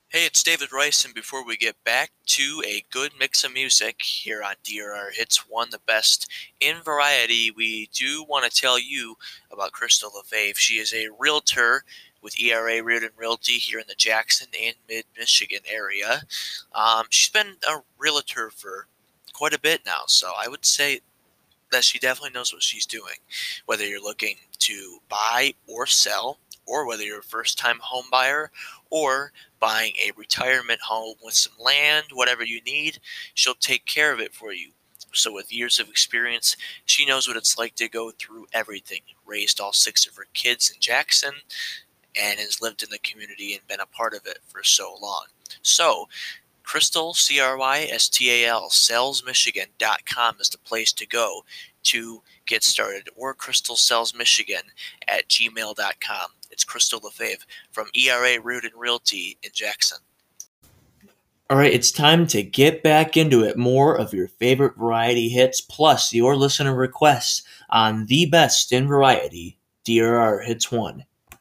Hey, it's David Rice, and before we get back to a good mix of music here on DRR Hits 1, the best in variety, we do want to tell you about Crystal LaFave. She is a realtor with ERA Reardon Realty here in the Jackson and Mid-Michigan area. She's been a realtor for quite a bit now, so I would say that she definitely knows what she's doing. Whether you're looking to buy or sell, or whether you're a first time home buyer, or buying a retirement home with some land, whatever you need, she'll take care of it for you. So, with years of experience, she knows what it's like to go through everything. Raised all six of her kids in Jackson and has lived in the community and been a part of it for so long. So, Crystal, Crystal, salesmichigan.com is the place to go to get started, or crystalsalesmichigan at gmail.com. It's Crystal LaFave from ERA Root and Realty in Jackson. All right, it's time to get back into it. More of your favorite variety hits, plus your listener requests on the best in variety, DRR Hits 1.